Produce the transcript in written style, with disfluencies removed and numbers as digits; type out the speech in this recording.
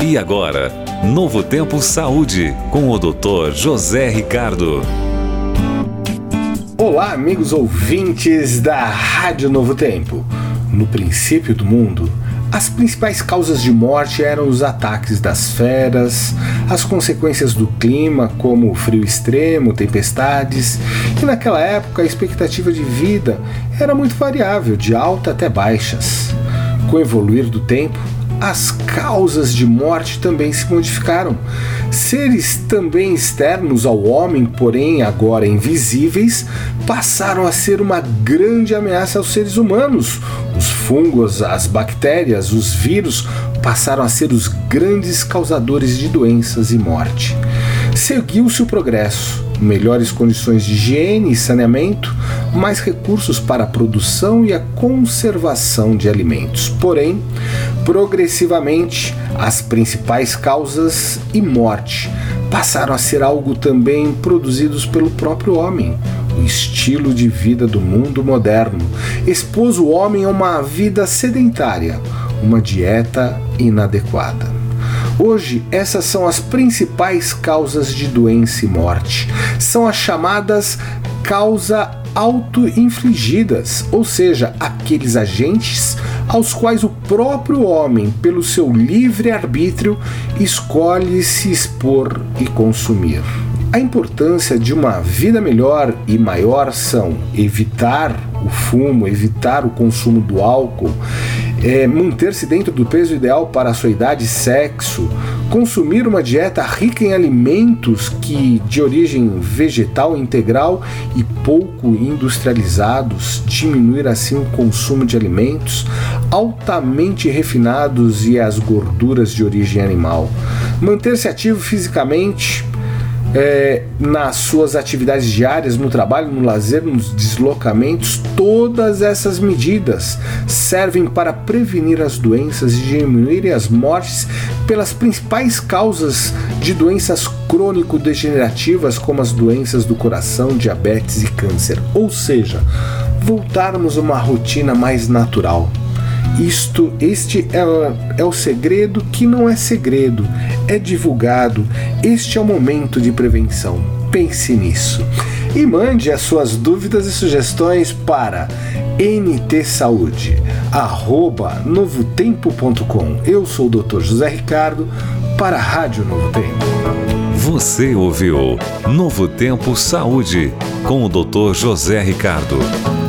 E agora, Novo Tempo Saúde, com o Dr. José Ricardo. Olá, amigos ouvintes da Rádio Novo Tempo. No princípio do mundo, as principais causas de morte eram os ataques das feras, as consequências do clima, como o frio extremo, tempestades, e naquela época a expectativa de vida era muito variável, de alta até baixas. Com o evoluir do tempo, as causas de morte também se modificaram. Seres também externos ao homem, porém agora invisíveis, passaram a ser uma grande ameaça aos seres humanos. Os fungos, as bactérias, os vírus passaram a ser os grandes causadores de doenças e morte. Seguiu-se o progresso, melhores condições de higiene e saneamento, mais recursos para a produção e a conservação de alimentos. Porém, progressivamente, as principais causas e morte passaram a ser algo também produzidos pelo próprio homem. O estilo de vida do mundo moderno expôs o homem a uma vida sedentária, uma dieta inadequada. Hoje, essas são as principais causas de doença e morte. São as chamadas causas auto-infligidas, ou seja, aqueles agentes aos quais o próprio homem, pelo seu livre-arbítrio, escolhe se expor e consumir. A importância de uma vida melhor e maior são evitar o fumo, evitar o consumo do álcool, manter-se dentro do peso ideal para a sua idade e sexo, consumir uma dieta rica em alimentos de origem vegetal integral e pouco industrializados, diminuir assim o consumo de alimentos altamente refinados e as gorduras de origem animal, manter-se ativo fisicamente, nas suas atividades diárias, no trabalho, no lazer, nos deslocamentos. Todas essas medidas servem para prevenir as doenças e diminuir as mortes pelas principais causas de doenças crônico-degenerativas, como as doenças do coração, diabetes e câncer. Ou seja, voltarmos a uma rotina mais natural. Este é o segredo que não é segredo, é divulgado. Este é o momento de prevenção. Pense nisso. E mande as suas dúvidas e sugestões para ntsaude@novotempo.com. Eu sou o Dr. José Ricardo para a Rádio Novo Tempo. Você ouviu Novo Tempo Saúde com o Dr. José Ricardo.